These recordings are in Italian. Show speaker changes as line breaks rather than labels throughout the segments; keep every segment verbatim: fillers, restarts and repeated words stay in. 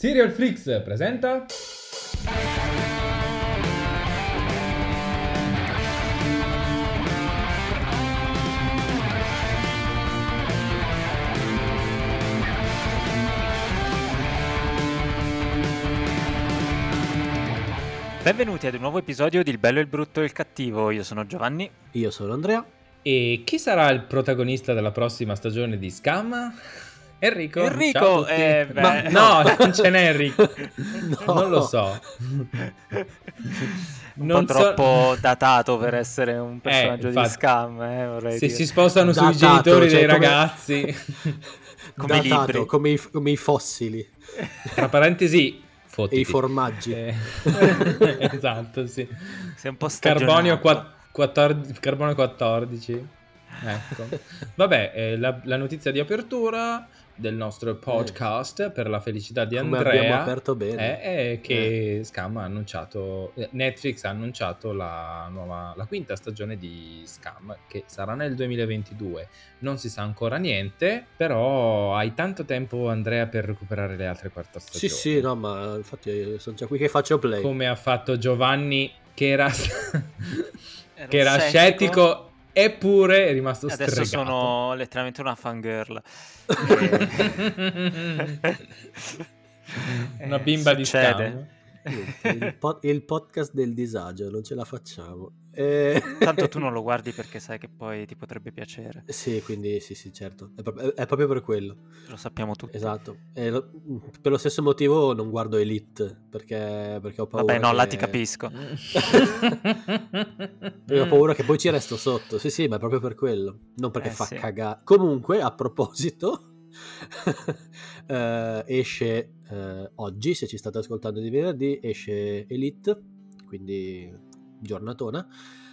Serial Flix presenta
Benvenuti ad un nuovo episodio di Il bello, il brutto e il cattivo. Io sono Giovanni.
Io sono Andrea.
E chi sarà il protagonista della prossima stagione di Scam? Enrico.
Enrico,
ciao a tutti.
eh, beh.
Ma no, non ce n'è Enrico.
No.
Non lo so.
Un
Non
po'
so-
troppo datato per essere un personaggio
infatti,
di Scam, eh, vorrei
Se
dire.
si spostano sui
Datato,
genitori
cioè
dei
come-
ragazzi.
Come i
Datato,
libri.
come i, come i fossili
Tra parentesi, fottiti.
e i formaggi.
Eh, esatto, sì.
Sei un po'
Carbonio,
stagionato.
qua- quattordici, carbonio quattordici. Ecco. Vabbè, eh, la, la notizia di apertura del nostro podcast per la felicità di
Come
Andrea
abbiamo aperto bene.
è, è che Scam ha annunciato, eh, Netflix ha annunciato la nuova, la quinta stagione di Scam, che sarà nel duemilaventidue. Non si sa ancora niente, però hai tanto tempo, Andrea, per recuperare le altre quattro
Sì,
stagioni.
sì, no, ma infatti sono già qui che faccio play.
Come ha fatto Giovanni, che era,
Ero
che era
scettico.
scettico, eppure è rimasto
Adesso
stregato.
sono letteralmente una fangirl.
Una
Eh,
bimba di
succede.
Scam.
Niente, il, po- il podcast del disagio, non ce la facciamo. Eh,
Tanto tu non lo guardi perché sai che poi ti potrebbe piacere.
Sì, quindi sì, sì, certo. È, pro- è proprio per quello.
Lo sappiamo tutti.
Esatto. E lo- per lo stesso motivo non guardo Elite, perché, perché ho paura
Vabbè, no,
che...
là ti capisco.
Perché ho paura che poi ci resto sotto. Sì, sì, ma è proprio per quello. Non perché
Eh,
fa
sì.
cagare. Comunque, a proposito, eh, esce eh, oggi, se ci state ascoltando di venerdì, esce Elite, quindi giornatona.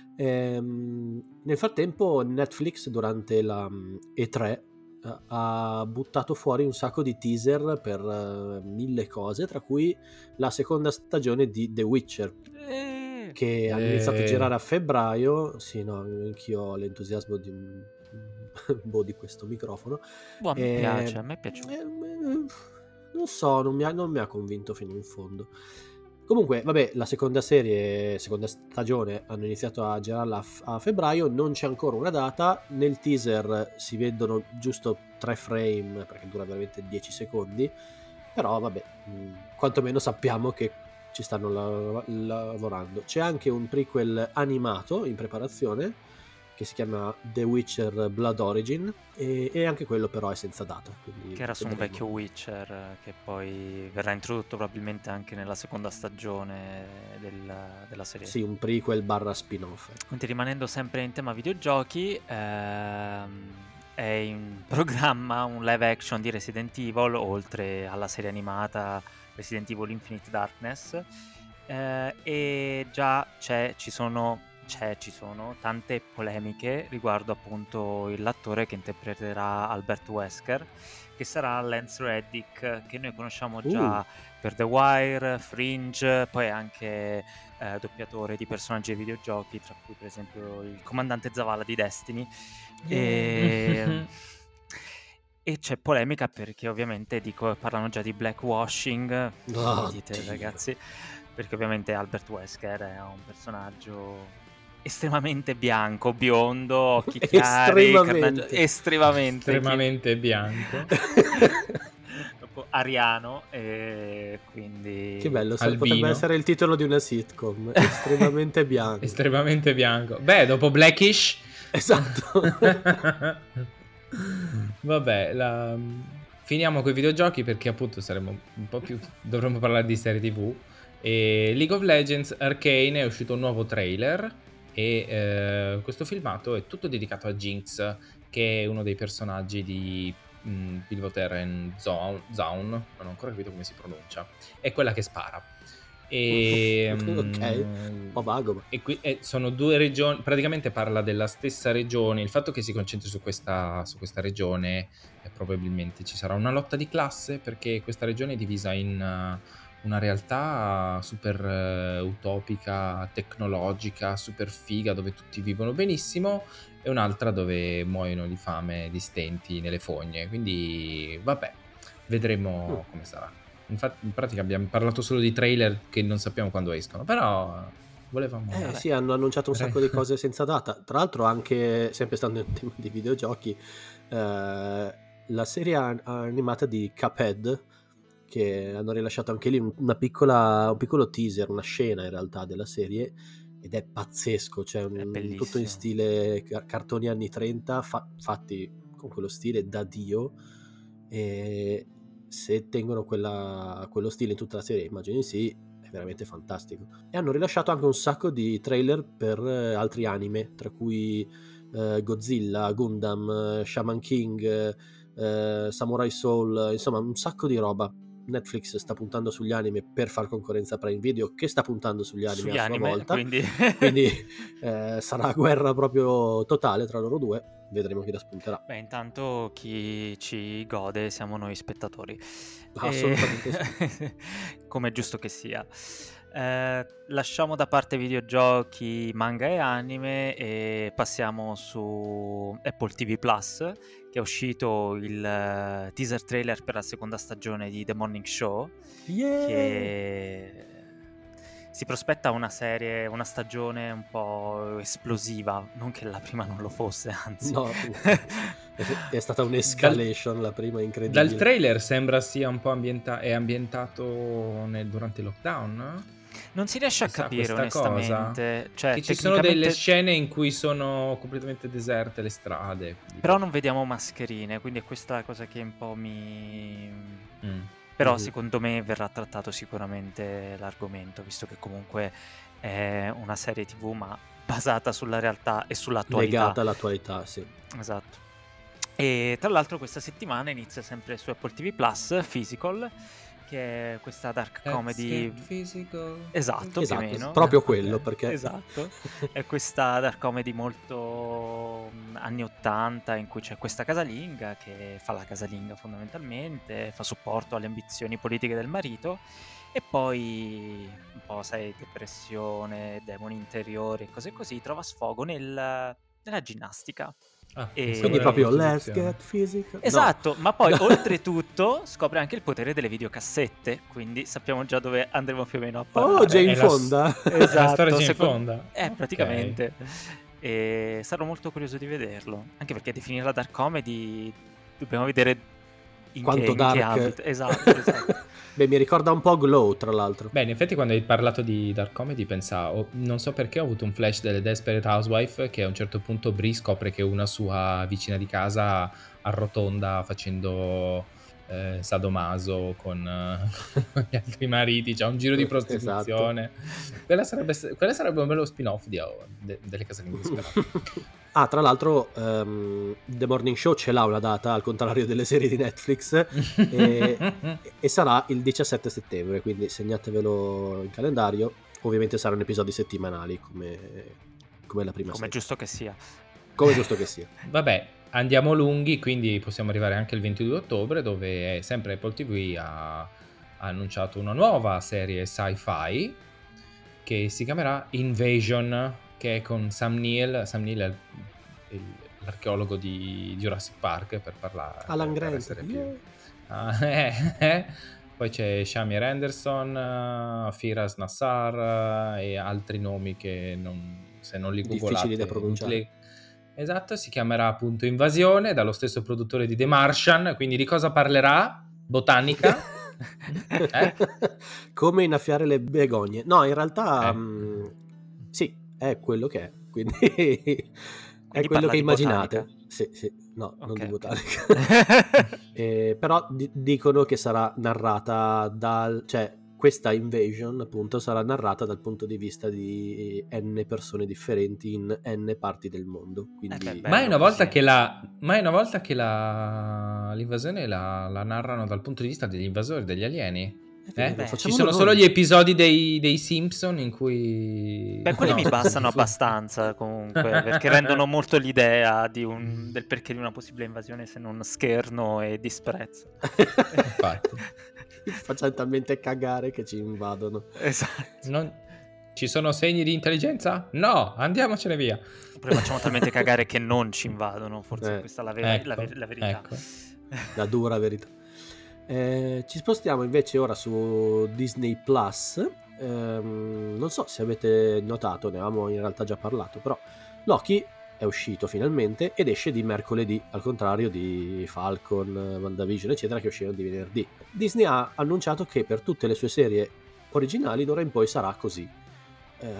Ehm, nel frattempo Netflix durante la mm, E tre eh, ha buttato fuori un sacco di teaser per eh, mille cose, tra cui la seconda stagione di The Witcher,
Eh,
che hanno
Eh.
iniziato a girare a febbraio. Sì, no, anch'io ho l'entusiasmo di un boh, di questo microfono.
boh, a me
Eh,
piace, a me è piaciuto.
eh, eh, non so, non mi, ha, non mi ha convinto fino in fondo. Comunque, vabbè, la seconda serie, seconda stagione, hanno iniziato a girarla a, f- a febbraio, non c'è ancora una data. Nel teaser si vedono giusto tre frame, perché dura veramente dieci secondi. Però, vabbè, mh, quantomeno sappiamo che ci stanno la- lavorando. C'è anche un prequel animato in preparazione, che si chiama The Witcher Blood Origin, e, e anche quello però è senza data. quindi
Che era su un
vedremo.
vecchio Witcher eh, che poi verrà introdotto probabilmente anche nella seconda stagione del- della serie.
Sì, un prequel barra spin-off.
Quindi rimanendo sempre in tema videogiochi, ehm, è in programma un live action di Resident Evil, oltre alla serie animata Resident Evil Infinite Darkness, eh, e già c'è, ci sono, c'è, ci sono tante polemiche riguardo appunto l'attore che interpreterà Albert Wesker, che sarà Lance Reddick, che noi conosciamo già
Uh.
per The Wire, Fringe, poi anche eh, doppiatore di personaggi dei videogiochi, tra cui per esempio il comandante Zavala di Destiny. E, e c'è polemica perché ovviamente dico, parlano già di blackwashing.
Oh,
Dite,
Dio.
ragazzi, perché ovviamente Albert Wesker è un personaggio estremamente bianco, biondo, occhi chiari,
Estremamente.
carnaggio- estremamente,
Estremamente bianco.
proprio ariano, e quindi
Che bello, sa-
Albino.
potrebbe essere il titolo di una sitcom. Estremamente bianco.
Estremamente bianco. Beh, dopo Blackish.
Esatto.
Vabbè, la... finiamo con i videogiochi perché appunto saremo un po' più... dovremmo parlare di serie tv. E League of Legends Arcane è uscito un nuovo trailer e eh, questo filmato è tutto dedicato a Jinx, che è uno dei personaggi di mh, Pilvotheren Zaun, Zaun, non ho ancora capito come si pronuncia, è quella che spara. E,
Ok,
mm,
un po' vago, ma-
e qui e sono due regioni, praticamente parla della stessa regione. Il fatto che si concentri su questa, su questa regione eh, probabilmente ci sarà una lotta di classe, perché questa regione è divisa in uh, una realtà super uh, utopica, tecnologica, super figa, dove tutti vivono benissimo, e un'altra dove muoiono di fame di stenti nelle fogne. Quindi vabbè, vedremo
Mm.
come sarà. Infatti, in pratica abbiamo parlato solo di trailer che non sappiamo quando escono, però volevamo...
Eh sì, hanno annunciato un sacco di cose senza data. Tra l'altro anche, sempre stando in tema di videogiochi, eh, la serie an- animata di Cuphead, che hanno rilasciato anche lì un- una piccola, un piccolo teaser, una scena in realtà della serie, ed è pazzesco, cioè un-
È
tutto in
bellissimo.
stile ca- cartoni anni trenta, fa- fatti con quello stile da Dio, e se tengono quella- quello stile in tutta la serie, immagino di sì, è veramente fantastico. E hanno rilasciato anche un sacco di trailer per eh, altri anime, tra cui eh, Godzilla, Gundam, eh, Shaman King, eh, Samurai Soul, insomma un sacco di roba. Netflix sta puntando sugli anime per far concorrenza a Prime Video, che sta puntando sugli anime
Sugli
a sua
anime,
volta,
quindi...
quindi eh, sarà guerra proprio totale tra loro due, vedremo chi la spunterà.
Beh, intanto chi ci gode siamo noi spettatori.
Assolutamente
sì. Come è giusto che sia. Eh, lasciamo da parte videogiochi, manga e anime e passiamo su Apple T V Plus, che è uscito il eh, teaser trailer per la seconda stagione di The Morning Show,
Yeah!
che si prospetta una serie, una stagione un po' esplosiva, non che la prima non lo fosse, anzi.
No, è, è stata un'escalation
Dal-
la prima, incredibile.
Dal trailer sembra sia un po' ambienta- è ambientato nel- durante il lockdown, no?
Non si riesce a
Chissà
capire
questa cosa.
onestamente, cioè
Che ci sono delle
tecnicamente,
scene in cui sono completamente deserte le strade. quindi-
però non vediamo mascherine, quindi è questa la cosa che un po' mi...
Mm.
Però
Mhm.
secondo me verrà trattato sicuramente l'argomento, visto che comunque è una serie tivù ma basata sulla realtà e sull'attualità.
Legata all'attualità, sì.
Esatto. E tra l'altro questa settimana inizia sempre su Apple T V Plus Physical, che è questa dark
Let's
comedy.
get physical.
Esatto,
Esatto,
più o meno.
proprio
Ok.
quello, perché...
Esatto. È questa dark comedy molto mm, anni ottanta, in cui c'è questa casalinga che fa la casalinga fondamentalmente, fa supporto alle ambizioni politiche del marito, e poi un po', sai, depressione, demoni interiori e cose così, trova sfogo nel- nella ginnastica.
Ah,
E-
pensavo
Quindi
era
proprio
la
let's
prostituzione.
get physical. No.
Esatto, ma poi
No.
oltretutto scopre anche il potere delle videocassette, quindi sappiamo già dove andremo più o meno a parlare.
Oh, Jane
È la s-
Fonda.
è la
Esatto,
storia di Jane
secondo-
Fonda.
Eh,
Ok.
praticamente. E sarò molto curioso di vederlo, anche perché definirla dark comedy dobbiamo vedere in,
Quanto
che, in
dark.
che ambito. Esatto, esatto.
Beh, mi ricorda un po' Glow, tra l'altro.
Beh, in effetti quando hai parlato di dark comedy pensavo, non so perché ho avuto un flash delle Desperate Housewife, che a un certo punto Brie scopre che una sua vicina di casa arrotonda facendo eh, sadomaso con, eh, con gli altri mariti, c'ha un giro di
Esatto.
prostituzione. Quella, sarebbe, quella sarebbe un bello spin-off di, oh, de- delle casalinghe disperate.
Ah, tra l'altro, ehm, The Morning Show ce l'ha una data, al contrario delle serie di Netflix, e, e sarà il diciassette settembre, quindi segnatevelo in calendario. Ovviamente saranno episodi settimanali, come, come la prima
Come è
serie.
giusto che sia.
Come è giusto che sia.
Vabbè, andiamo lunghi, quindi possiamo arrivare anche il ventidue ottobre, dove sempre Apple T V ha, ha annunciato una nuova serie sci-fi che si chiamerà Invasion, che è con Sam Neill. Sam Neill è il- il- l'archeologo di Jurassic Park, per parlare.
Alan
per
Grant.
essere più-
Yeah.
Ah, eh, eh. Poi c'è Shamir Anderson, eh, Firas Nassar eh, e altri nomi che non, se non li
Difficili
googolate
da pronunciare.
inutili- Esatto, si chiamerà appunto Invasione, dallo stesso produttore di The Martian. Quindi di cosa parlerà? Botanica? Eh?
Come innaffiare le begogne. No, in realtà
Eh.
mh, sì, è quello che è. Quindi, è
Quindi
quello
parla
che
di
immaginate.
botanica?
Sì, sì, no, non
Ok,
di
ok.
botanica. Eh, però di- dicono che sarà narrata dal, cioè questa invasion appunto sarà narrata dal punto di vista di n persone differenti in n parti del mondo. Quindi
Eh beh,
Ma è una
bello
volta
così.
che la ma è una volta che la l'invasione la, la narrano dal punto di vista degli invasori, degli alieni?
è vero,
Eh?
Beh,
Ci
facciamolo
sono
noi.
solo gli episodi dei, dei Simpson in cui...
Beh, quelli
no,
mi
scusa,
bastano
fu-
abbastanza comunque, perché rendono molto l'idea di un- del perché di una possibile invasione, se non scherno e disprezzo.
Infatti.
Facciamo talmente cagare che ci invadono.
Esatto.
Non- Ci sono segni di intelligenza? No, andiamocene via.
Oppure facciamo talmente cagare che non ci invadono, forse
Eh,
questa è la, vera- la
ecco,
ver- la verità.
ecco.
La dura verità. Eh, ci spostiamo invece ora su Disney Plus. Ehm, non so se avete notato, ne avevamo in realtà già parlato, però Loki è uscito finalmente ed esce di mercoledì, al contrario di Falcon, WandaVision eccetera che uscivano di venerdì. Disney ha annunciato che per tutte le sue serie originali d'ora in poi sarà così, eh,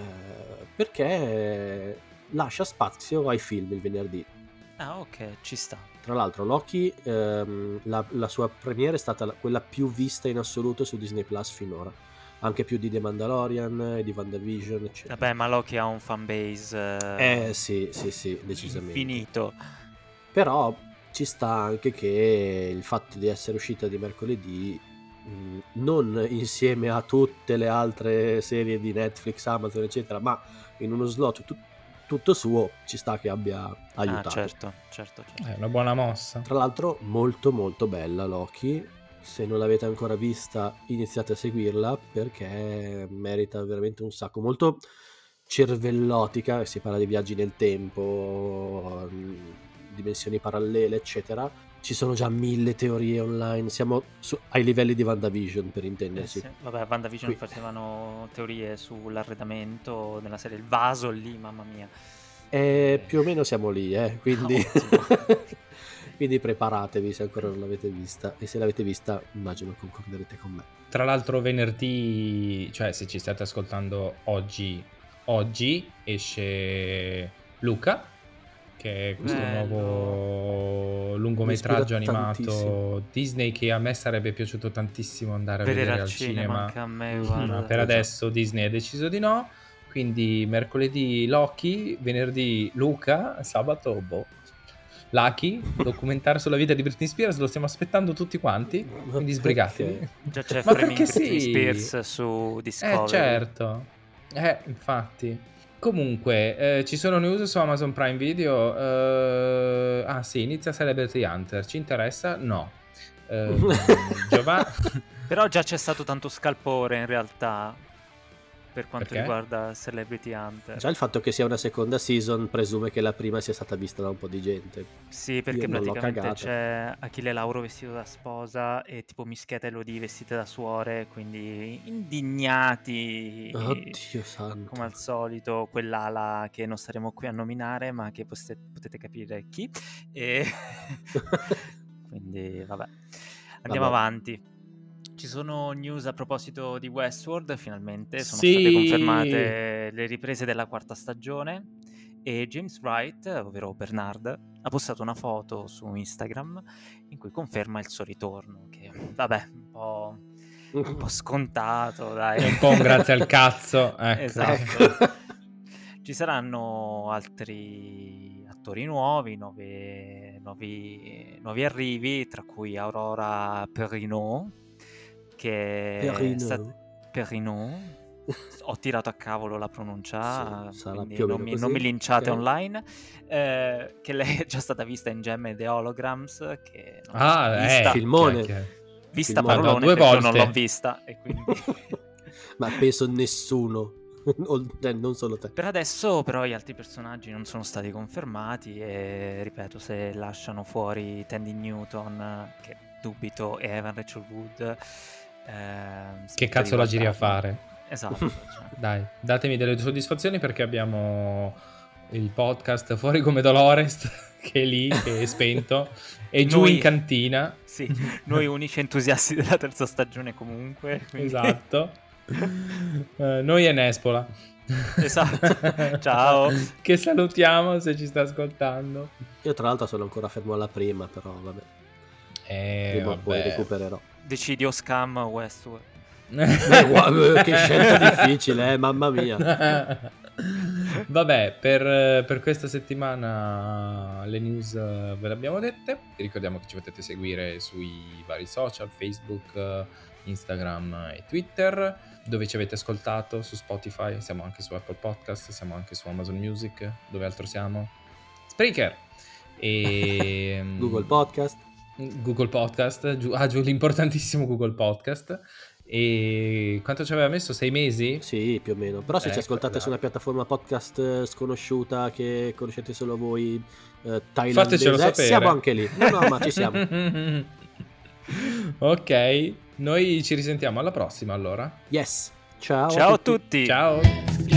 perché lascia spazio ai film il venerdì.
Ah, ok, ci sta.
Tra l'altro Loki, ehm, la, la sua premiere è stata la- quella più vista in assoluto su Disney Plus finora, anche più di The Mandalorian e di WandaVision eccetera.
Vabbè, ma Loki ha un fanbase eh,
Eh sì, sì, sì, decisamente.
infinito.
Però ci sta anche che il fatto di essere uscita di mercoledì, mh, non insieme a tutte le altre serie di Netflix, Amazon eccetera, ma in uno slot tu- tutto suo, ci sta che abbia aiutato.
Ah, certo, certo, certo.
È una buona mossa.
Tra l'altro molto molto bella Loki, se non l'avete ancora vista iniziate a seguirla perché merita veramente un sacco, molto cervellotica, si parla di viaggi nel tempo, mh, dimensioni parallele eccetera. Ci sono già mille teorie online, siamo su- ai livelli di WandaVision per
Eh
intenderci.
sì. Vabbè, WandaVision
Qui-
facevano teorie sull'arredamento della serie, il vaso lì, mamma mia.
Eh, più o meno siamo lì, eh, quindi...
Ottimo.
quindi preparatevi se ancora non l'avete vista, e se l'avete vista immagino concorderete con me.
Tra l'altro venerdì, cioè se ci state ascoltando oggi, oggi esce Luca, che è questo
Bello.
nuovo lungometraggio
Mi ispira
animato
tantissimo.
Disney che a me sarebbe piaciuto tantissimo andare a
Vedere
vedere
al
al
cinema,
cinema,
anche a me,
Mhm.
guarda.
ma per
Eh già.
adesso Disney ha deciso di no, quindi mercoledì Loki, venerdì Luca, sabato boh. Lucky, documentario sulla vita di Britney Spears, lo stiamo aspettando tutti quanti,
Ma
quindi sbrigatevi.
perché?
Già c'è
Ma
Framing
perché
Britney
sì?
Spears su Discovery.
Eh certo, eh infatti. Comunque, eh, ci sono news su Amazon Prime Video. eh, Ah sì, inizia Celebrity Hunter, ci interessa? No. Eh, Giova...
Però già c'è stato tanto scalpore in realtà per quanto
Perché?
riguarda Celebrity Hunter.
Già il fatto che sia una seconda season presume che la prima sia stata vista da un po' di gente.
Sì, perché
Io non l'ho
praticamente
cagata.
c'è Achille Lauro vestito da sposa e tipo Mischietta e Elodie vestite da suore, quindi indignati
Oddio santo.
come al solito, quell'ala che non staremo qui a nominare, ma che poste- potete capire chi. E quindi vabbè, andiamo
Vabbè.
avanti. Ci sono news a proposito di Westworld, finalmente sono
Sì.
state confermate le riprese della quarta stagione e James Wright, ovvero Bernard, ha postato una foto su Instagram in cui conferma il suo ritorno, che vabbè, un po', un po' scontato, dai.
È un po' un grazie al cazzo, ecco.
Esatto. Ci saranno altri attori nuovi, nuovi, nuovi, nuovi arrivi, tra cui Aurora Perrineau, che è stata...
Perrineau.
Perrineau. Ho tirato a cavolo la pronuncia,
Sì, sarà
quindi
più o
non
meno
mi,
così,
non mi linciate
ok.
online. Eh, che lei è già stata vista in Gemme e The Holograms, che non
Ah,
l'ho vista,
eh,
Filmone.
che-
vista
filmone.
parolone
Due
perché io non
volte.
l'ho vista e quindi...
Ma penso nessuno. O- eh, non solo te.
Per adesso però gli altri personaggi non sono stati confermati e ripeto, se lasciano fuori Tandy Newton, che dubito, e Evan Rachel Wood, ehm,
Che
smetto
cazzo
di
la giri a
guardarlo.
fare?
Esatto, cioè.
Dai, datemi delle soddisfazioni perché abbiamo il podcast Fuori come Dolores che è lì, che è spento, e giù
Noi-
in cantina.
Sì, noi unici entusiasti della terza stagione comunque. quindi-
Esatto. Eh, noi e Nespola.
Esatto. Ciao.
Che salutiamo se ci sta ascoltando.
Io tra l'altro sono ancora fermo alla prima, però vabbè.
Eh,
Prima o poi
vabbè.
recupererò.
Decidio scam Westworld.
Beh, guarda, che scelta difficile, eh, mamma mia.
Vabbè, per, per questa settimana le news eh, ve le abbiamo dette. Vi ricordiamo che ci potete seguire sui vari social, Facebook, eh, Instagram e Twitter. Dove ci avete ascoltato? Su Spotify, siamo anche su Apple Podcast, siamo anche su Amazon Music. Dove altro siamo? Spreaker e
Google Podcast.
Google Podcast, giù, ah, giù l'importantissimo Google Podcast. E quanto ci aveva messo? Sei mesi?
Sì, più o meno. Però se ci
Ecco,
ascoltate
dai.
su una piattaforma podcast eh, sconosciuta che conoscete solo voi, eh,
Fatecelo
thailandese,
sapere.
siamo anche lì. No, no, ma ci siamo.
Ok, noi ci risentiamo alla prossima allora.
Yes. Ciao.
Ciao a tutti.
Ciao.